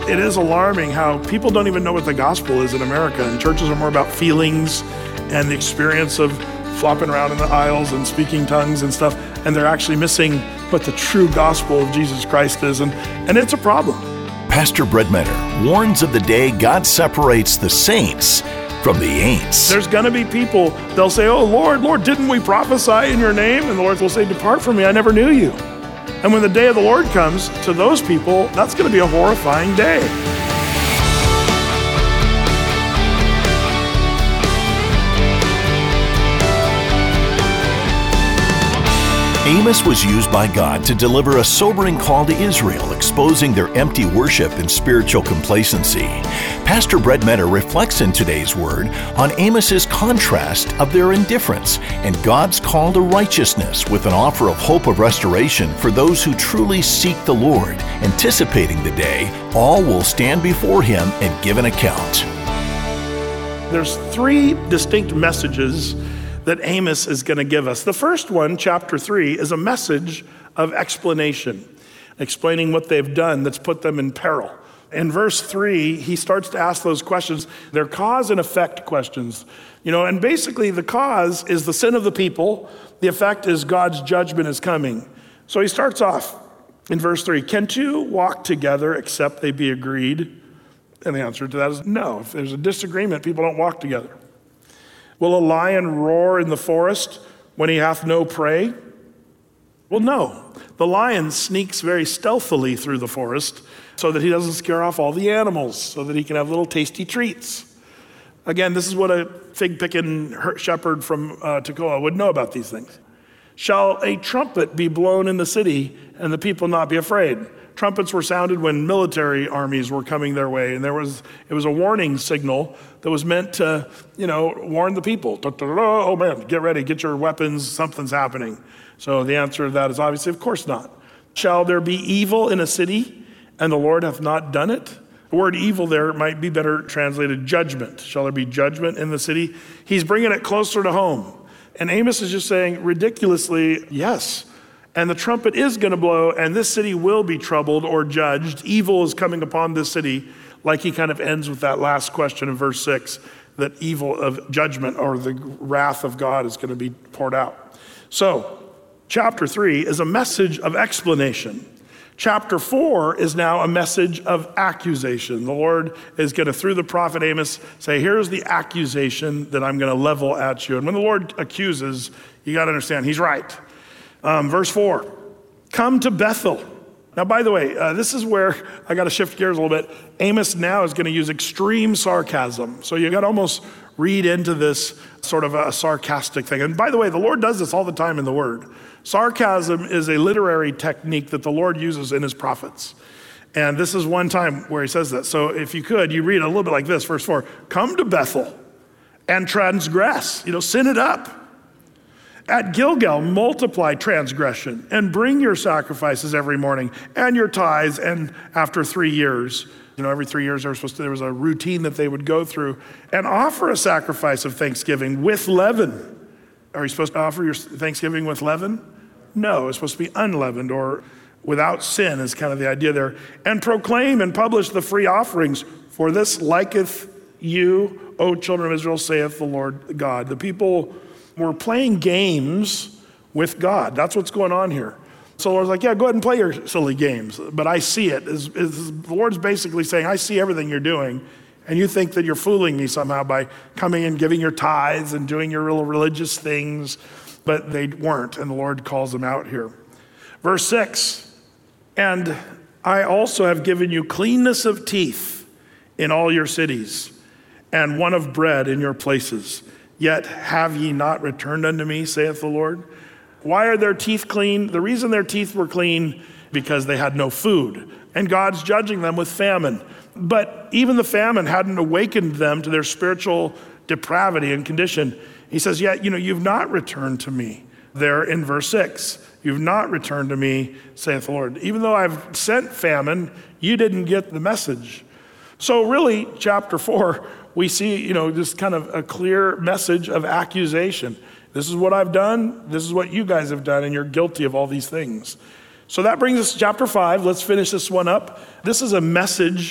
It is alarming how people don't even know what the gospel is in America, and churches are more about feelings and the experience of flopping around in the aisles and speaking tongues and stuff, and they're actually missing what the true gospel of Jesus Christ is, and it's a problem. Pastor Brett Meador warns of the day God separates the saints from the ain'ts. There's gonna be people, they'll say, oh Lord, didn't we prophesy in your name? And the Lord will say, depart from me, I never knew you. And when the day of the Lord comes, to those people, that's gonna be a horrifying day. Amos was used by God to deliver a sobering call to Israel, exposing their empty worship and spiritual complacency. Pastor Brett Meador reflects in today's word on Amos's contrast of their indifference and God's call to righteousness with an offer of hope of restoration for those who truly seek the Lord, anticipating the day all will stand before Him and give an account. There's three distinct messages that Amos is going to give us. The first one, chapter 3, is a message of explanation, explaining what they've done that's put them in peril. In verse 3, he starts to ask those questions. They're cause and effect questions. And basically the cause is the sin of the people. The effect is God's judgment is coming. So he starts off in verse 3, can two walk together except they be agreed? And the answer to that is no. If there's a disagreement, people don't walk together. Will a lion roar in the forest when he hath no prey? Well, no. The lion sneaks very stealthily through the forest so that he doesn't scare off all the animals, so that he can have little tasty treats. Again, this is what a fig-picking shepherd from Tekoa would know about these things. Shall a trumpet be blown in the city and the people not be afraid? Trumpets were sounded when military armies were coming their way, and it was a warning signal that was meant to, warn the people. Oh man, get ready, get your weapons, something's happening. So the answer to that is obviously, of course not. Shall there be evil in a city, and the Lord hath not done it? The word evil there might be better translated judgment. Shall there be judgment in the city? He's bringing it closer to home. And Amos is just saying, ridiculously, yes. And the trumpet is going to blow, and this city will be troubled or judged. Evil is coming upon this city, like he kind of ends with that last question in verse 6, that evil of judgment or the wrath of God is going to be poured out. So, chapter 3 is a message of explanation. Chapter 4 is now a message of accusation. The Lord is going to, through the prophet Amos, say, here's the accusation that I'm going to level at you. And when the Lord accuses, you got to understand, he's right. Verse 4, come to Bethel. Now, by the way, this is where I got to shift gears a little bit. Amos now is going to use extreme sarcasm. So you got to almost read into this sort of a sarcastic thing. And by the way, the Lord does this all the time in the Word. Sarcasm is a literary technique that the Lord uses in his prophets. And this is one time where he says that. So if you could, you read a little bit like this, verse 4, come to Bethel and transgress, sin it up. At Gilgal, multiply transgression and bring your sacrifices every morning and your tithes. And after 3 years, every 3 years there was a routine that they would go through and offer a sacrifice of thanksgiving with leaven. Are you supposed to offer your thanksgiving with leaven? No, it's supposed to be unleavened or without sin is kind of the idea there. And proclaim and publish the free offerings, for this liketh you, O children of Israel, saith the Lord God. The people were playing games with God. That's what's going on here. So the Lord's like, yeah, go ahead and play your silly games, but I see it. The Lord's basically saying, I see everything you're doing, and you think that you're fooling me somehow by coming and giving your tithes and doing your real religious things, but they weren't, and the Lord calls them out here. Verse 6, and I also have given you cleanness of teeth in all your cities, and one of bread in your places. Yet have ye not returned unto me, saith the Lord? Why are their teeth clean? The reason their teeth were clean, because they had no food. And God's judging them with famine. But even the famine hadn't awakened them to their spiritual depravity and condition. He says, yet, you've not returned to me. There in verse 6, you've not returned to me, saith the Lord. Even though I've sent famine, you didn't get the message. So really, chapter 4, we see, just kind of a clear message of accusation. This is what I've done. This is what you guys have done, and you're guilty of all these things. So that brings us to chapter 5. Let's finish this one up. This is a message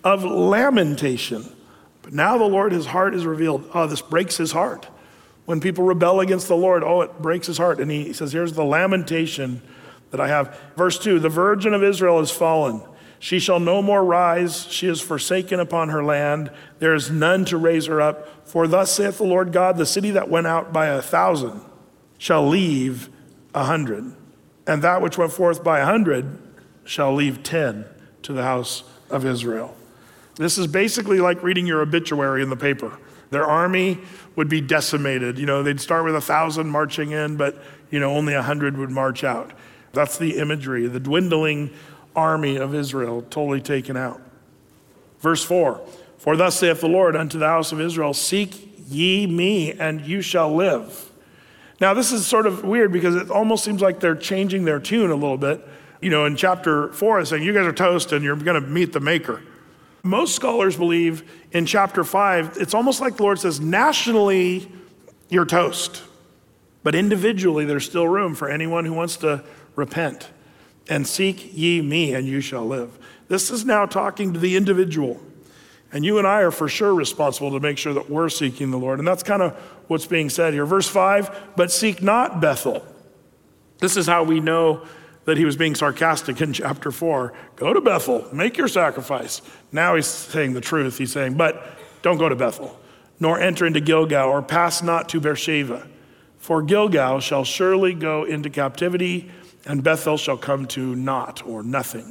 of lamentation. But now the Lord, his heart is revealed. Oh, this breaks his heart. When people rebel against the Lord, it breaks his heart. And he says, here's the lamentation that I have. Verse 2, the virgin of Israel is fallen. She shall no more rise. She is forsaken upon her land. There is none to raise her up. For thus saith the Lord God, the city that went out by 1,000 shall leave 100. And that which went forth by 100 shall leave 10 to the house of Israel. This is basically like reading your obituary in the paper. Their army would be decimated. They'd start with 1,000 marching in, but only 100 would march out. That's the imagery, the dwindling army of Israel, totally taken out. Verse 4, for thus saith the Lord unto the house of Israel, seek ye me, and you shall live. Now this is sort of weird because it almost seems like they're changing their tune a little bit. In chapter 4, it's saying, you guys are toast and you're going to meet the maker. Most scholars believe in chapter 5, it's almost like the Lord says, nationally, you're toast. But individually, there's still room for anyone who wants to repent. And seek ye me, and you shall live. This is now talking to the individual. And you and I are for sure responsible to make sure that we're seeking the Lord. And that's kind of what's being said here. Verse 5, but seek not Bethel. This is how we know that he was being sarcastic in chapter 4. Go to Bethel, make your sacrifice. Now he's saying the truth. He's saying, but don't go to Bethel, nor enter into Gilgal, or pass not to Beersheba. For Gilgal shall surely go into captivity, and Bethel shall come to naught or nothing.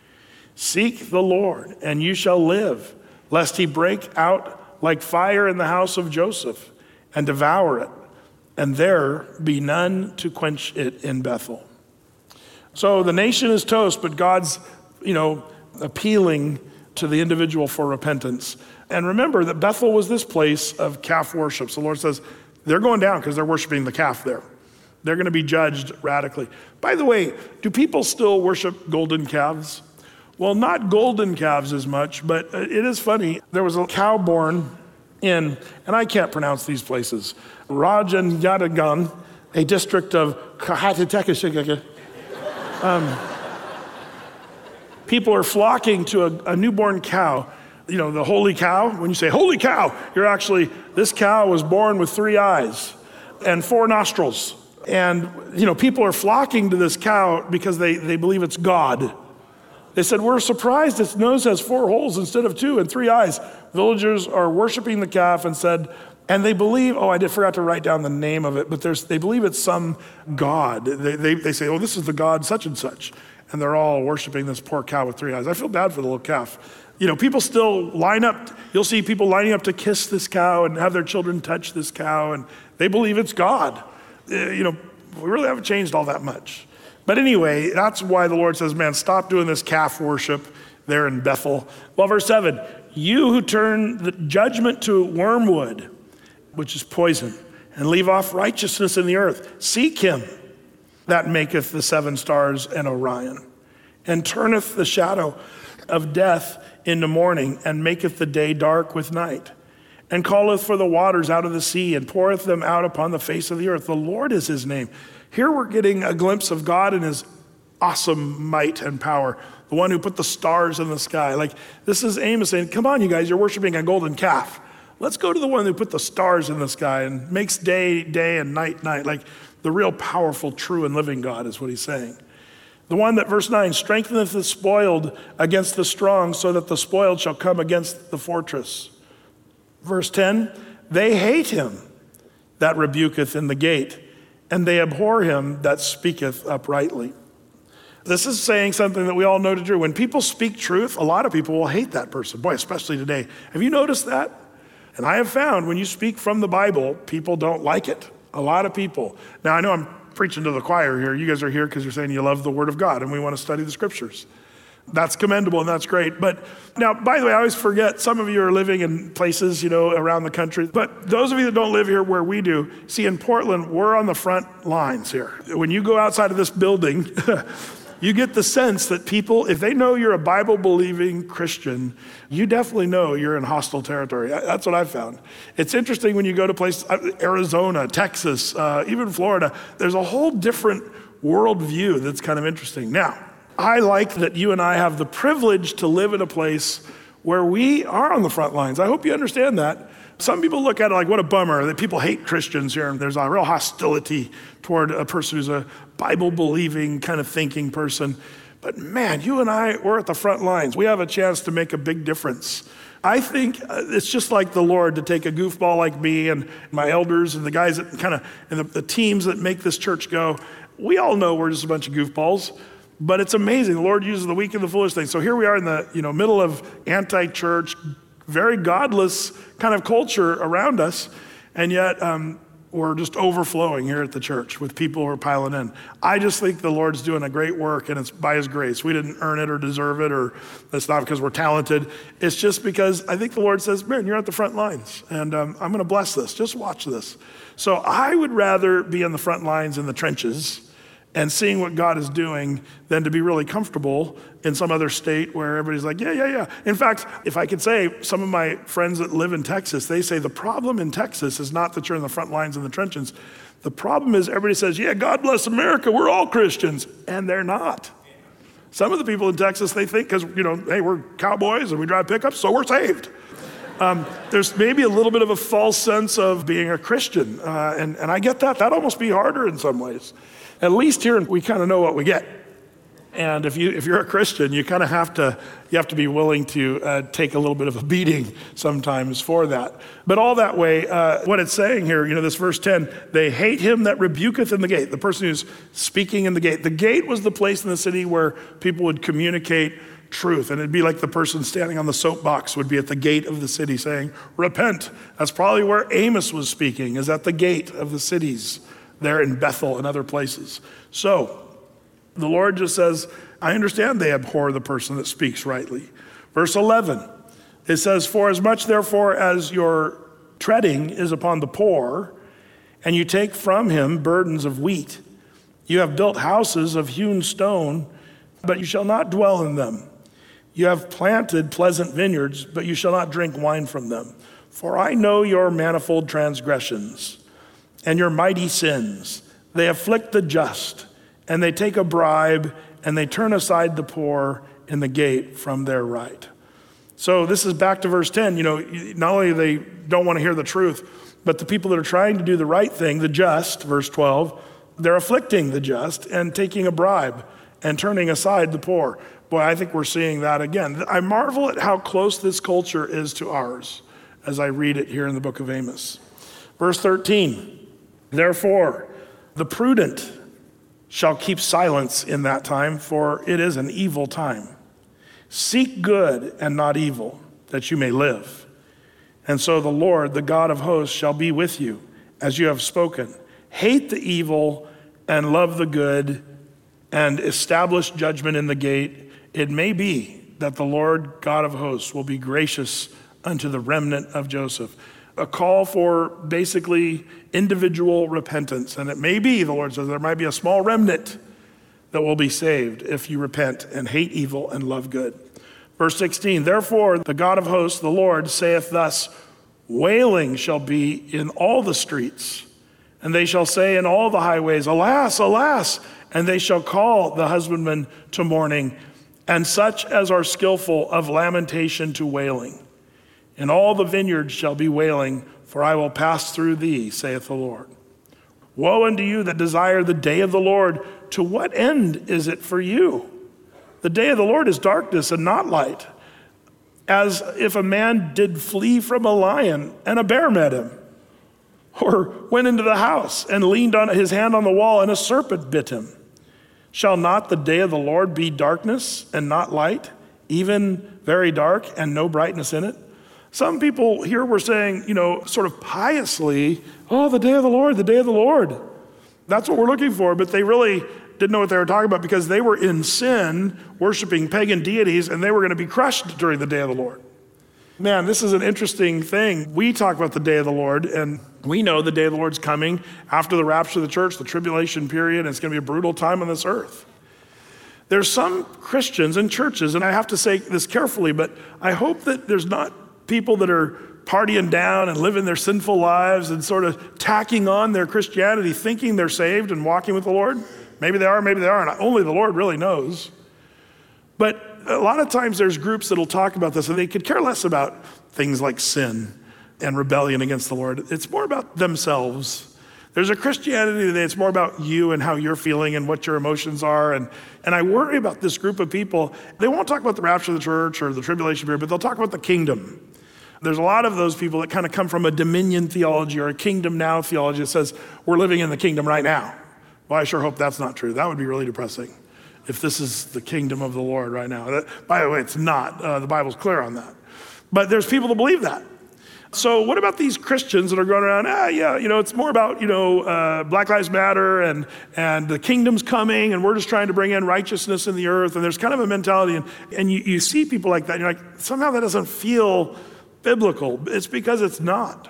Seek the Lord, and you shall live, lest he break out like fire in the house of Joseph, and devour it, and there be none to quench it in Bethel. So the nation is toast, but God's, appealing to the individual for repentance. And remember that Bethel was this place of calf worship. So the Lord says, they're going down because they're worshiping the calf there. They're going to be judged radically. By the way, do people still worship golden calves? Well, not golden calves as much, but it is funny. There was a cow born in, and I can't pronounce these places, Rajanyadagan, a district of Kahatetekashikaka. People are flocking to a newborn cow. The holy cow. When you say holy cow, this cow was born with 3 eyes and 4 nostrils. And, people are flocking to this cow because they believe it's God. They said, we're surprised its nose has 4 holes instead of 2 and 3 eyes. Villagers are worshiping the calf and they believe, I forgot to write down the name of it, but they believe it's some god. They say, this is the god such and such. And they're all worshiping this poor cow with 3 eyes. I feel bad for the little calf. People still line up. You'll see people lining up to kiss this cow and have their children touch this cow. And they believe it's God. We really haven't changed all that much. But anyway, that's why the Lord says, man, stop doing this calf worship there in Bethel. Well, verse 7, you who turn the judgment to wormwood, which is poison, and leave off righteousness in the earth, seek him that maketh the 7 stars and Orion, and turneth the shadow of death into morning, and maketh the day dark with night, and calleth for the waters out of the sea, and poureth them out upon the face of the earth. The Lord is his name. Here we're getting a glimpse of God and his awesome might and power, the one who put the stars in the sky. This is Amos saying, come on, you guys, you're worshiping a golden calf. Let's go to the one who put the stars in the sky and makes day, day, and night, night. The real powerful, true, and living God is what he's saying. The one that, verse 9, strengtheneth the spoiled against the strong, so that the spoiled shall come against the fortress. Verse 10, they hate him that rebuketh in the gate, and they abhor him that speaketh uprightly. This is saying something that we all know to be true. When people speak truth, a lot of people will hate that person. Boy, especially today. Have you noticed that? And I have found when you speak from the Bible, people don't like it. A lot of people. Now, I know I'm preaching to the choir here. You guys are here because you're saying you love the Word of God and we want to study the Scriptures. That's commendable and that's great. But now, by the way, I always forget, some of you are living in places, around the country. But those of you that don't live here where we do, see, in Portland, we're on the front lines here. When you go outside of this building, you get the sense that people, if they know you're a Bible-believing Christian, you definitely know you're in hostile territory. That's what I've found. It's interesting when you go to places, Arizona, Texas, even Florida, there's a whole different worldview that's kind of interesting. Now, I like that you and I have the privilege to live in a place where we are on the front lines. I hope you understand that. Some people look at it like, what a bummer that people hate Christians here, and there's a real hostility toward a person who's a Bible-believing, kind of thinking person. But man, you and I, we're at the front lines. We have a chance to make a big difference. I think it's just like the Lord to take a goofball like me and my elders and the guys that kind of, and the teams that make this church go. We all know we're just a bunch of goofballs, but it's amazing. The Lord uses the weak and the foolish things. So here we are in the middle of anti-church, very godless kind of culture around us, and yet we're just overflowing here at the church with people who are piling in. I just think the Lord's doing a great work, and it's by his grace. We didn't earn it or deserve it, or it's not because we're talented. It's just because I think the Lord says, man, you're at the front lines, and I'm going to bless this. Just watch this. So I would rather be on the front lines in the trenches and seeing what God is doing than to be really comfortable in some other state where everybody's like, yeah. In fact, if I could say, some of my friends that live in Texas, they say the problem in Texas is not that you're in the front lines in the trenches. The problem is everybody says, yeah, God bless America, we're all Christians, and they're not. Some of the people in Texas, they think because, hey, we're cowboys and we drive pickups, so we're saved. There's maybe a little bit of a false sense of being a Christian, and I get that. That'd almost be harder in some ways. At least here, we kind of know what we get. And if you're a Christian, you kind of have to be willing to take a little bit of a beating sometimes for that. But all that way, what it's saying here, this verse 10, they hate him that rebuketh in the gate, the person who's speaking in the gate. The gate was the place in the city where people would communicate truth. And it'd be like the person standing on the soapbox would be at the gate of the city saying, repent. That's probably where Amos was speaking, is at the gate of the cities there in Bethel and other places. So the Lord just says, I understand they abhor the person that speaks rightly. Verse 11, it says, for as much therefore as your treading is upon the poor, and you take from him burdens of wheat, you have built houses of hewn stone, but you shall not dwell in them. You have planted pleasant vineyards, but you shall not drink wine from them. For I know your manifold transgressions and your mighty sins. They afflict the just, and they take a bribe, and they turn aside the poor in the gate from their right. So this is back to verse 10. Not only they don't want to hear the truth, but the people that are trying to do the right thing, the just, verse 12, they're afflicting the just and taking a bribe and turning aside the poor. Boy, I think we're seeing that again. I marvel at how close this culture is to ours as I read it here in the book of Amos. Verse 13, therefore, the prudent shall keep silence in that time, for it is an evil time. Seek good and not evil, that you may live. And so the Lord, the God of hosts, shall be with you, as you have spoken. Hate the evil and love the good, and establish judgment in the gate. It may be that the Lord God of hosts will be gracious unto the remnant of Joseph. A call for basically individual repentance. And it may be, the Lord says, there might be a small remnant that will be saved if you repent and hate evil and love good. Verse 16, therefore the God of hosts, the Lord, saith thus, wailing shall be in all the streets, and they shall say in all the highways, alas, alas, and they shall call the husbandman to mourning, and such as are skillful of lamentation to wailing. And all the vineyards shall be wailing, for I will pass through thee, saith the Lord. Woe unto you that desire the day of the Lord. To what end is it for you? The day of the Lord is darkness and not light, as if a man did flee from a lion and a bear met him, or went into the house and leaned on his hand on the wall and a serpent bit him. Shall not the day of the Lord be darkness and not light, even very dark and no brightness in it? Some people here were saying, sort of piously, oh, the day of the Lord, the day of the Lord. That's what we're looking for, but they really didn't know what they were talking about because they were in sin, worshiping pagan deities, and they were going to be crushed during the day of the Lord. Man, this is an interesting thing. We talk about the day of the Lord, and we know the day of the Lord's coming after the rapture of the church, the tribulation period, and it's going to be a brutal time on this earth. There's some Christians and churches, and I have to say this carefully, but I hope that there's not people that are partying down and living their sinful lives and sort of tacking on their Christianity, thinking they're saved and walking with the Lord. Maybe they are, maybe they aren't. Only the Lord really knows. But a lot of times there's groups that'll talk about this and they could care less about things like sin and rebellion against the Lord. It's more about themselves. There's a Christianity today, it's more about you and how you're feeling and what your emotions are. And I worry about this group of people. They won't talk about the rapture of the church or the tribulation period, but they'll talk about the kingdom. There's a lot of those people that kind of come from a dominion theology or a kingdom now theology that says, we're living in the kingdom right now. Well, I sure hope that's not true. That would be really depressing if this is the kingdom of the Lord right now. By the way, it's not. The Bible's clear on that. But there's people that believe that. So what about these Christians that are going around, it's more about, Black Lives Matter and the kingdom's coming and we're just trying to bring in righteousness in the earth. And there's kind of a mentality and you see people like that and you're like, somehow that doesn't feel biblical. It's because it's not.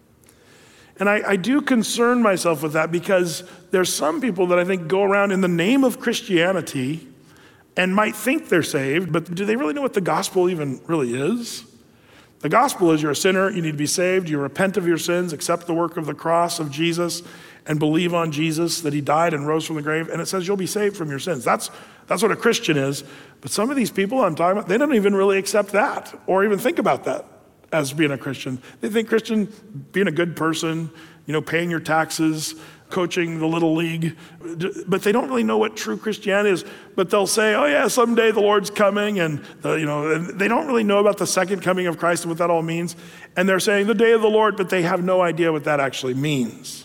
And I do concern myself with that because there's some people that I think go around in the name of Christianity and might think they're saved, but do they really know what the gospel even really is? The gospel is you're a sinner, you need to be saved, you repent of your sins, accept the work of the cross of Jesus, and believe on Jesus, that he died and rose from the grave, and it says you'll be saved from your sins. That's what a Christian is. But some of these people I'm talking about, they don't even really accept that or even think about that as being a Christian. They think Christian, being a good person, paying your taxes, coaching the little league, but they don't really know what true Christianity is. But they'll say, oh yeah, someday the Lord's coming, and they don't really know about the second coming of Christ and what that all means. And they're saying the day of the Lord, but they have no idea what that actually means.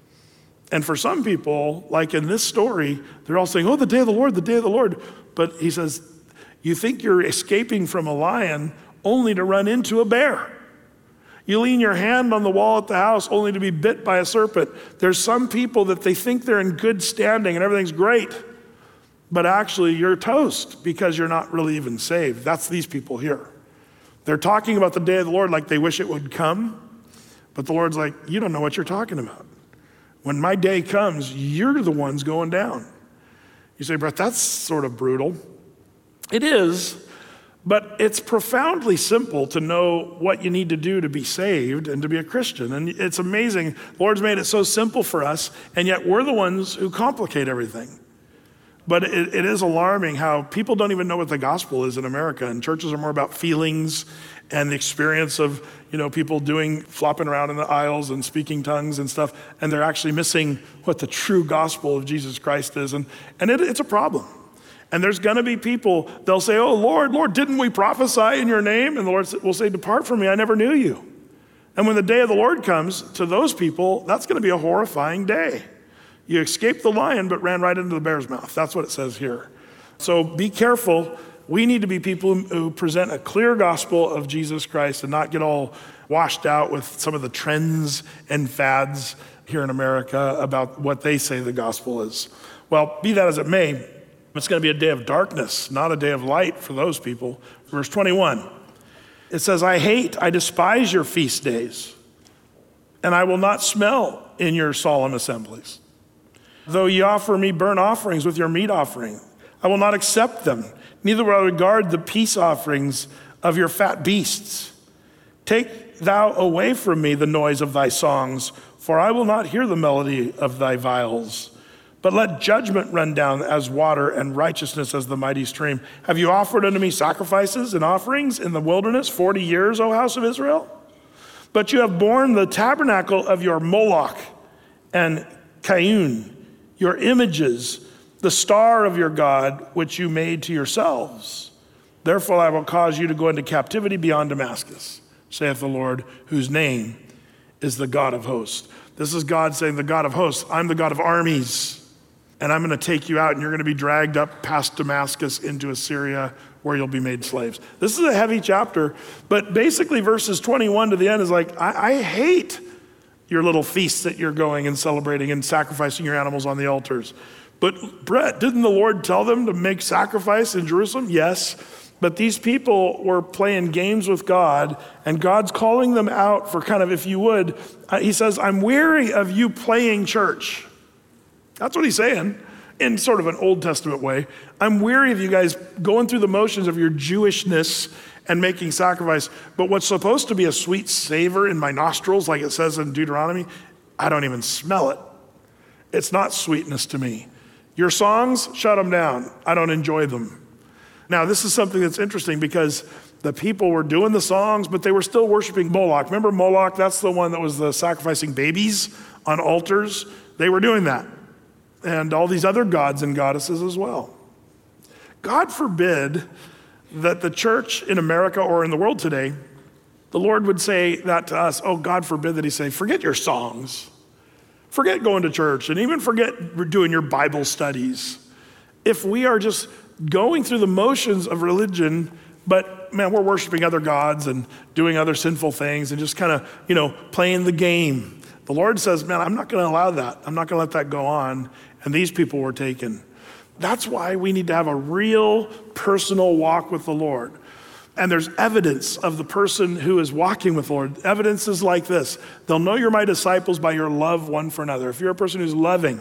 And for some people, like in this story, they're all saying, oh, the day of the Lord, the day of the Lord. But he says, you think you're escaping from a lion only to run into a bear. You lean your hand on the wall at the house only to be bit by a serpent. There's some people that they think they're in good standing and everything's great, but actually you're toast because you're not really even saved. That's these people here. They're talking about the day of the Lord like they wish it would come, but the Lord's like, you don't know what you're talking about. When my day comes, you're the ones going down. You say, Brett, that's sort of brutal. It is. But it's profoundly simple to know what you need to do to be saved and to be a Christian. And it's amazing. The Lord's made it so simple for us, and yet we're the ones who complicate everything. But it is alarming how people don't even know what the gospel is in America, and churches are more about feelings and the experience of, people flopping around in the aisles and speaking tongues and stuff, and they're actually missing what the true gospel of Jesus Christ is. And it's a problem. And there's going to be people, they'll say, oh, Lord, didn't we prophesy in your name? And the Lord will say, depart from me, I never knew you. And when the day of the Lord comes, to those people, that's going to be a horrifying day. You escaped the lion, but ran right into the bear's mouth. That's what it says here. So be careful. We need to be people who present a clear gospel of Jesus Christ and not get all washed out with some of the trends and fads here in America about what they say the gospel is. Well, be that as it may, it's going to be a day of darkness, not a day of light for those people. Verse 21, it says, I despise your feast days, and I will not smell in your solemn assemblies. Though ye offer me burnt offerings with your meat offering, I will not accept them, neither will I regard the peace offerings of your fat beasts. Take thou away from me the noise of thy songs, for I will not hear the melody of thy viols. But let judgment run down as water and righteousness as the mighty stream. Have you offered unto me sacrifices and offerings in the wilderness 40 years, O house of Israel? But you have borne the tabernacle of your Moloch and Cayun, your images, the star of your God, which you made to yourselves. Therefore I will cause you to go into captivity beyond Damascus, saith the Lord, whose name is the God of hosts. This is God saying, the God of hosts, I'm the God of armies. And I'm going to take you out, and you're going to be dragged up past Damascus into Assyria, where you'll be made slaves. This is a heavy chapter, but basically verses 21 to the end is like, I hate your little feasts that you're going and celebrating and sacrificing your animals on the altars. But Brett, didn't the Lord tell them to make sacrifice in Jerusalem? Yes, but these people were playing games with God, and God's calling them out for kind of, if you would, he says, I'm weary of you playing church. That's what he's saying in sort of an Old Testament way. I'm weary of you guys going through the motions of your Jewishness and making sacrifice, but what's supposed to be a sweet savor in my nostrils, like it says in Deuteronomy, I don't even smell it. It's not sweetness to me. Your songs, shut them down. I don't enjoy them. Now, this is something that's interesting because the people were doing the songs, but they were still worshiping Moloch. Remember Moloch? That's the one that was the sacrificing babies on altars. They were doing that. And all these other gods and goddesses as well. God forbid that the church in America or in the world today, the Lord would say that to us. Oh, God forbid that he say, forget your songs. Forget going to church and even forget doing your Bible studies. If we are just going through the motions of religion, but man, we're worshiping other gods and doing other sinful things and just kind of, playing the game. The Lord says, man, I'm not going to allow that. I'm not going to let that go on. And these people were taken. That's why we need to have a real personal walk with the Lord. And there's evidence of the person who is walking with the Lord. Evidence is like this. They'll know you're my disciples by your love one for another. If you're a person who's loving.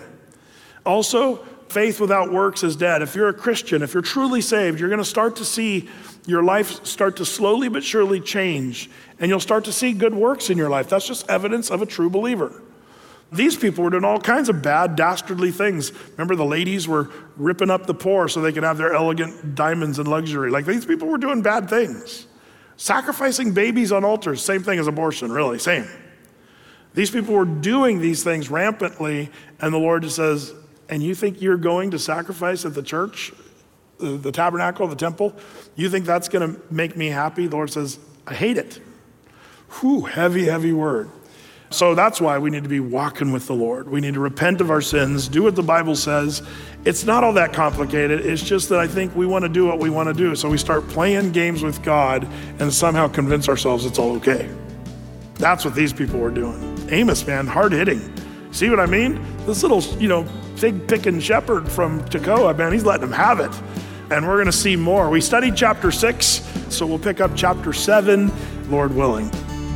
Also, faith without works is dead. If you're a Christian, if you're truly saved, you're going to start to see your life start to slowly but surely change. And you'll start to see good works in your life. That's just evidence of a true believer. These people were doing all kinds of bad, dastardly things. Remember, the ladies were ripping up the poor so they could have their elegant diamonds and luxury. Like, these people were doing bad things. Sacrificing babies on altars, same thing as abortion, really, same. These people were doing these things rampantly, and the Lord just says, and you think you're going to sacrifice at the church, the tabernacle, the temple? You think that's going to make me happy? The Lord says, I hate it. Whew, heavy, heavy word. So that's why we need to be walking with the Lord. We need to repent of our sins, do what the Bible says. It's not all that complicated. It's just that I think we want to do what we want to do. So we start playing games with God and somehow convince ourselves it's all okay. That's what these people were doing. Amos, man, hard hitting. See what I mean? This little, fig picking shepherd from Tekoa, man, he's letting them have it. And we're going to see more. We studied chapter 6, so we'll pick up chapter 7, Lord willing.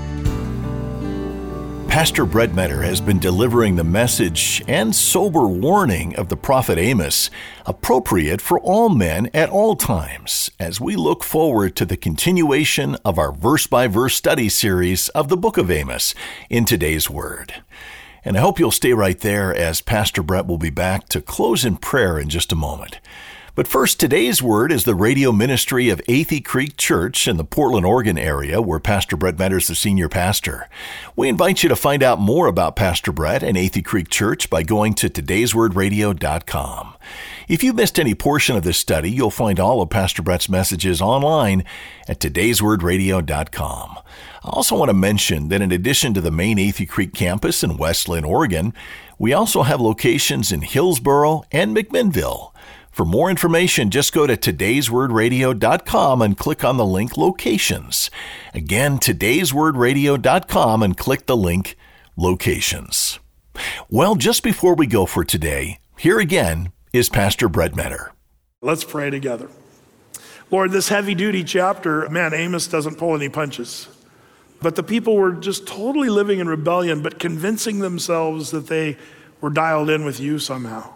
Pastor Brett Metter has been delivering the message and sober warning of the prophet Amos, appropriate for all men at all times, as we look forward to the continuation of our verse-by-verse study series of the book of Amos in today's Word. And I hope you'll stay right there as Pastor Brett will be back to close in prayer in just a moment. But first, today's Word is the radio ministry of Athey Creek Church in the Portland, Oregon area, where Pastor Brett Metter is the senior pastor. We invite you to find out more about Pastor Brett and Athey Creek Church by going to todayswordradio.com. If you missed any portion of this study, you'll find all of Pastor Brett's messages online at todayswordradio.com. I also want to mention that in addition to the main Athey Creek campus in West Linn, Oregon, we also have locations in Hillsboro and McMinnville. For more information, just go to todayswordradio.com and click on the link Locations. Again, todayswordradio.com and click the link Locations. Well, just before we go for today, here again is Pastor Brett Metter. Let's pray together. Lord, this heavy-duty chapter, man, Amos doesn't pull any punches. But the people were just totally living in rebellion, but convincing themselves that they were dialed in with you somehow.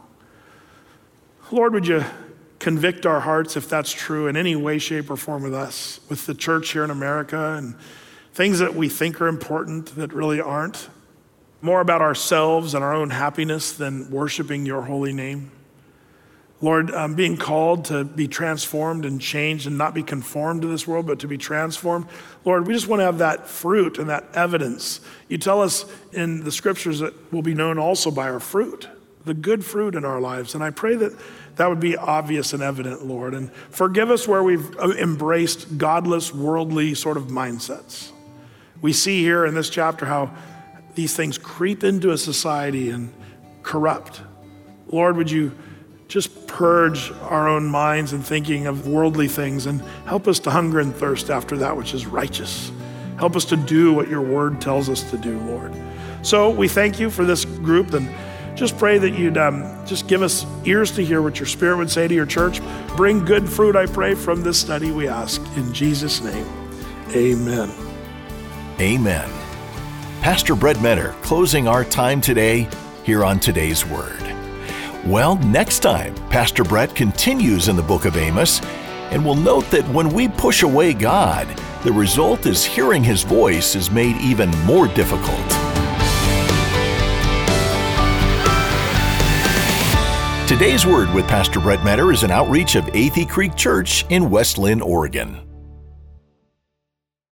Lord, would you convict our hearts if that's true in any way, shape, or form with us, with the church here in America, and things that we think are important that really aren't. More about ourselves and our own happiness than worshiping your holy name. Lord, being called to be transformed and changed and not be conformed to this world, but to be transformed. Lord, we just want to have that fruit and that evidence. You tell us in the scriptures that we'll be known also by our fruit, the good fruit in our lives. And I pray that that would be obvious and evident, Lord. And forgive us where we've embraced godless, worldly sort of mindsets. We see here in this chapter how these things creep into a society and corrupt. Lord, would you just purge our own minds and thinking of worldly things and help us to hunger and thirst after that which is righteous. Help us to do what your word tells us to do, Lord. So we thank you for this group, and just pray that you'd just give us ears to hear what your Spirit would say to your church. Bring good fruit, I pray, from this study, we ask. In Jesus' name, amen. Amen. Pastor Brett Metter closing our time today here on Today's Word. Well, next time, Pastor Brett continues in the book of Amos, and we'll note that when we push away God, the result is hearing his voice is made even more difficult. Today's Word with Pastor Brett Metter is an outreach of Athey Creek Church in West Linn, Oregon.